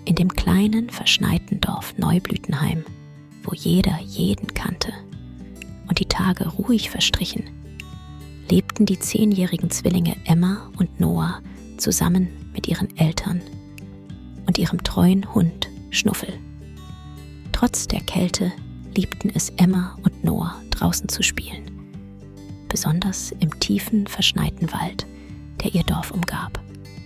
In dem kleinen, verschneiten Dorf Neublütenheim, wo jeder jeden kannte und die Tage ruhig verstrichen, lebten die 10-jährigen Zwillinge Emma und Noah zusammen mit ihren Eltern und ihrem treuen Hund Schnuffel. Trotz der Kälte liebten es Emma und Noah, draußen zu spielen, besonders im tiefen, verschneiten Wald, der ihr Dorf umgab.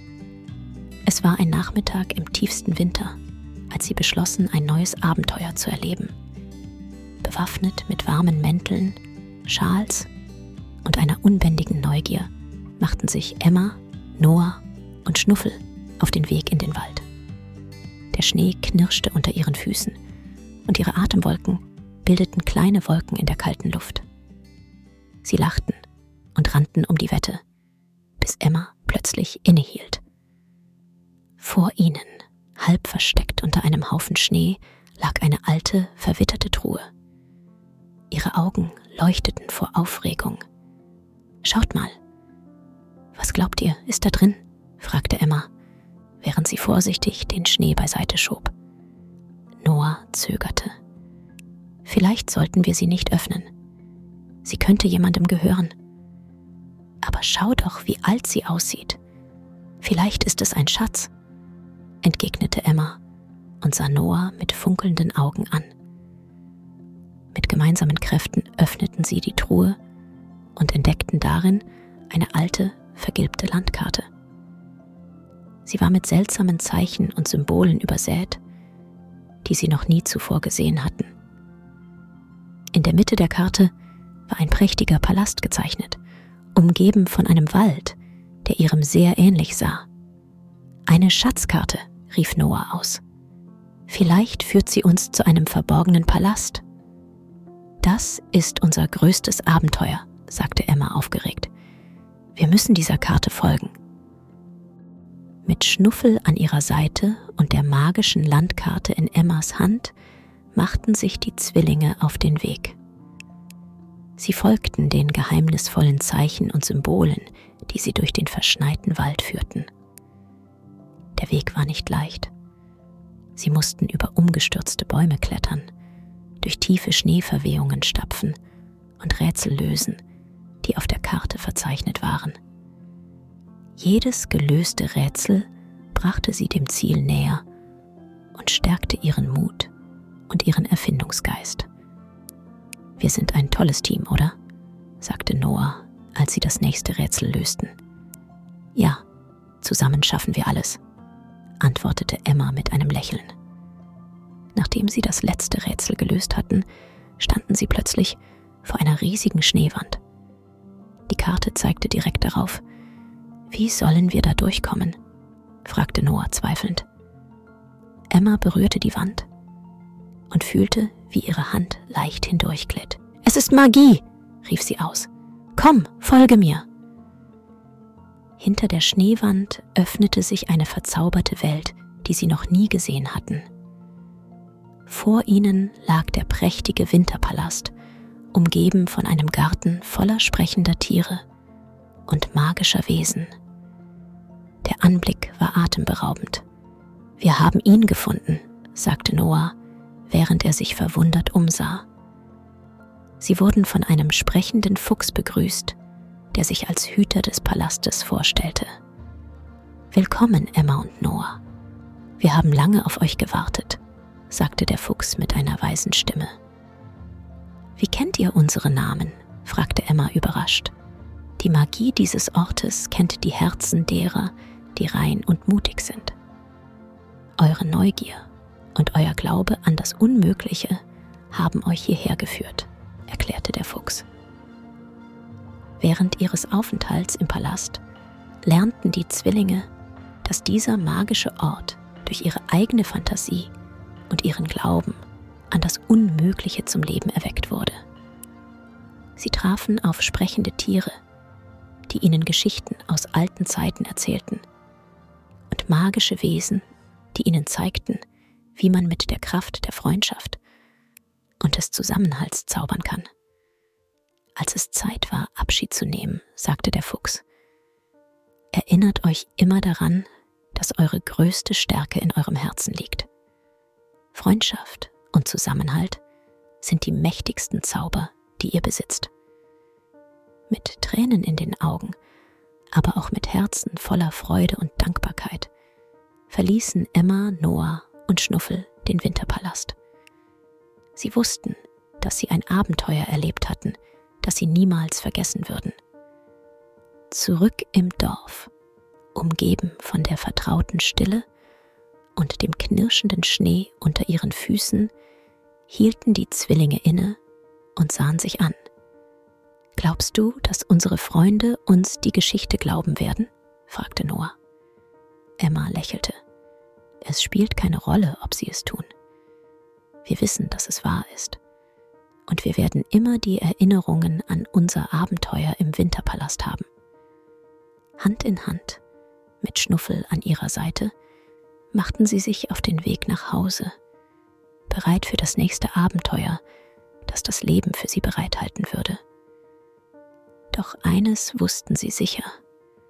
Es war ein Nachmittag im tiefsten Winter, als sie beschlossen, ein neues Abenteuer zu erleben. Bewaffnet mit warmen Mänteln, Schals und einer unbändigen Neugier machten sich Emma, Noah und Schnuffel auf den Weg in den Wald. Der Schnee knirschte unter ihren Füßen und ihre Atemwolken bildeten kleine Wolken in der kalten Luft. Sie lachten und rannten um die Wette, bis Emma plötzlich innehielt. Vor ihnen, halb versteckt unter einem Haufen Schnee, lag eine alte, verwitterte Truhe. Ihre Augen leuchteten vor Aufregung. »Schaut mal!« »Was glaubt ihr, ist da drin?« fragte Emma, während sie vorsichtig den Schnee beiseite schob. Noah zögerte. »Vielleicht sollten wir sie nicht öffnen. Sie könnte jemandem gehören. Aber schau doch, wie alt sie aussieht. Vielleicht ist es ein Schatz«, entgegnete Emma und sah Noah mit funkelnden Augen an. Mit gemeinsamen Kräften öffneten sie die Truhe und entdeckten darin eine alte, vergilbte Landkarte. Sie war mit seltsamen Zeichen und Symbolen übersät, die sie noch nie zuvor gesehen hatten. In der Mitte der Karte war ein prächtiger Palast gezeichnet, umgeben von einem Wald, der ihrem sehr ähnlich sah. »Eine Schatzkarte«, rief Noah aus. »Vielleicht führt sie uns zu einem verborgenen Palast.« »Das ist unser größtes Abenteuer«, sagte Emma aufgeregt. »Wir müssen dieser Karte folgen.« Mit Schnuffel an ihrer Seite und der magischen Landkarte in Emmas Hand machten sich die Zwillinge auf den Weg. Sie folgten den geheimnisvollen Zeichen und Symbolen, die sie durch den verschneiten Wald führten. Der Weg war nicht leicht. Sie mussten über umgestürzte Bäume klettern, durch tiefe Schneeverwehungen stapfen und Rätsel lösen, die auf der Karte verzeichnet waren. Jedes gelöste Rätsel brachte sie dem Ziel näher und stärkte ihren Mut und ihren Erfindungsgeist. »Wir sind ein tolles Team, oder?«, sagte Noah, als sie das nächste Rätsel lösten. »Ja, zusammen schaffen wir alles«, antwortete Emma mit einem Lächeln. Nachdem sie das letzte Rätsel gelöst hatten, standen sie plötzlich vor einer riesigen Schneewand. Die Karte zeigte direkt darauf. »Wie sollen wir da durchkommen?«, fragte Noah zweifelnd. Emma berührte die Wand und fühlte, wie ihre Hand leicht hindurchglitt. »Es ist Magie«, rief sie aus. »Komm, folge mir!« Hinter der Schneewand öffnete sich eine verzauberte Welt, die sie noch nie gesehen hatten. Vor ihnen lag der prächtige Winterpalast, umgeben von einem Garten voller sprechender Tiere und magischer Wesen. Der Anblick war atemberaubend. »Wir haben ihn gefunden«, sagte Noah, während er sich verwundert umsah. Sie wurden von einem sprechenden Fuchs begrüßt, der sich als Hüter des Palastes vorstellte. »Willkommen, Emma und Noah. Wir haben lange auf euch gewartet«, sagte der Fuchs mit einer weisen Stimme. »Wie kennt ihr unsere Namen?«, fragte Emma überrascht. »Die Magie dieses Ortes kennt die Herzen derer, die rein und mutig sind. Eure Neugier und euer Glaube an das Unmögliche haben euch hierher geführt«, erklärte der Fuchs. Während ihres Aufenthalts im Palast lernten die Zwillinge, dass dieser magische Ort durch ihre eigene Fantasie und ihren Glauben an das Unmögliche zum Leben erweckt wurde. Sie trafen auf sprechende Tiere, die ihnen Geschichten aus alten Zeiten erzählten, und magische Wesen, die ihnen zeigten, wie man mit der Kraft der Freundschaft und des Zusammenhalts zaubern kann. Als es Zeit war, Abschied zu nehmen, sagte der Fuchs: »Erinnert euch immer daran, dass eure größte Stärke in eurem Herzen liegt. Freundschaft und Zusammenhalt sind die mächtigsten Zauber, die ihr besitzt. Mit Tränen in den Augen, aber auch mit Herzen voller Freude und Dankbarkeit, verließen Emma, Noah und Schnuffel den Winterpalast. Sie wussten, dass sie ein Abenteuer erlebt hatten, das sie niemals vergessen würden. Zurück im Dorf, umgeben von der vertrauten Stille und dem knirschenden Schnee unter ihren Füßen, hielten die Zwillinge inne und sahen sich an. »Glaubst du, dass unsere Freunde uns die Geschichte glauben werden?« fragte Noah. Emma lächelte. »Es spielt keine Rolle, ob sie es tun. Wir wissen, dass es wahr ist. Und wir werden immer die Erinnerungen an unser Abenteuer im Winterpalast haben.« Hand in Hand, mit Schnuffel an ihrer Seite, machten sie sich auf den Weg nach Hause, bereit für das nächste Abenteuer, das das Leben für sie bereithalten würde. Doch eines wussten sie sicher: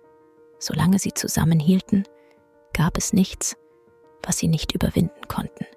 Solange sie zusammenhielten, gab es nichts, was sie nicht überwinden konnten.